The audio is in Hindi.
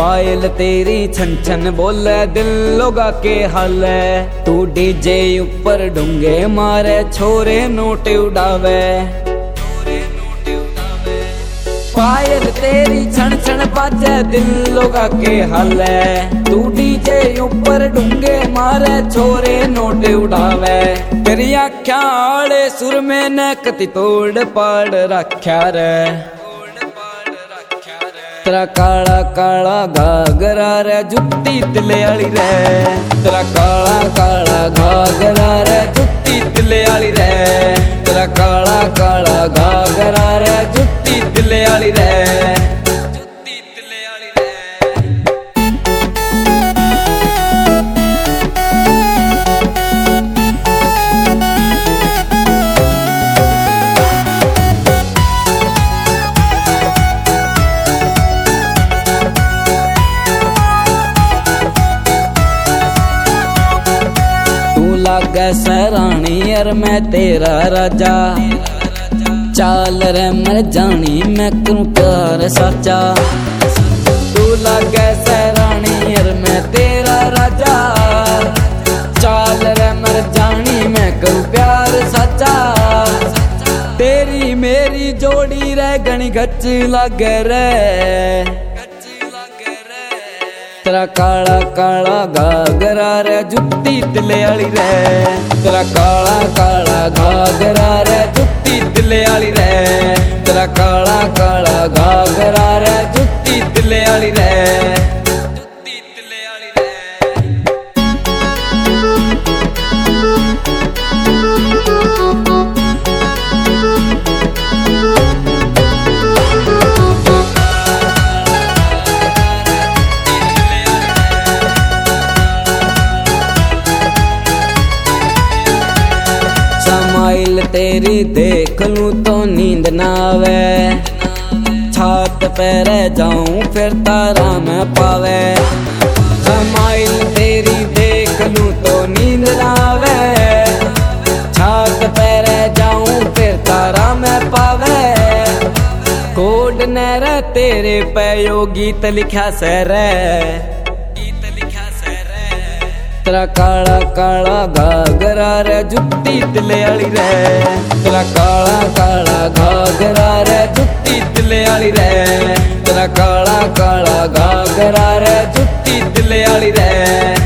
पायल तेरी छन छन बोले दिल लोगा के हाल है। तू डीजे ऊपर डूंगे मारे छोरे नोट उड़ावे। पायल तेरी छन छन बाजे दिल लोगा के हाल है। तू डीजे ऊपर डूंगे मारे छोरे नोट उड़ावे। तेरी आख्या आले सुर में न कति तोड़ पाड़ रख्या रे। तेरा काला काला घाघरा रे जुत्ती तिले आली रे। तेरा काला काला घाघरा रे जुत्ती तिले आली रे। तेरा काला काला घाघरा रे जुत्ती तिले आली रे। जुत्ती तिले आली रे। लागे सरानी यार मैं तेरा राजा। चाल रे मर जानी मैं करूं प्यार साचा। तू लागे सरानी यार मैं तेरा राजा। चाल रे मर जानी मैं करूं प्यार साचा। तेरी मेरी जोड़ी रे घनी गच लागे रे। तेरा काला काला घाघरा रे जुत्ती तिले आली रे। तेरा काला काला घाघरा रे जुत्ती तिले आली रे। तेरा काला काला घाघरा रे जुत्ती तिले आली रे। जुत्ती तिले आली रे। समाइल तेरी देख लूं तो नींद ना आवे। छात पे रह जाऊं फिर तारा मैं पावे। समाइल तेरी देख लूं तो नींद ना आवे। छात पे रह जाऊं फिर तारा मैं पावे। कोड न रे तेरे पे यो गीत लिखा से रे। तेरा काला काला घाघरा रे जुत्ती तिले आली रे। तेरा काला काला घाघरा रे जुत्ती तिले आली रे। तेरा काला काला घाघरा रे जुत्ती तिले आली रे।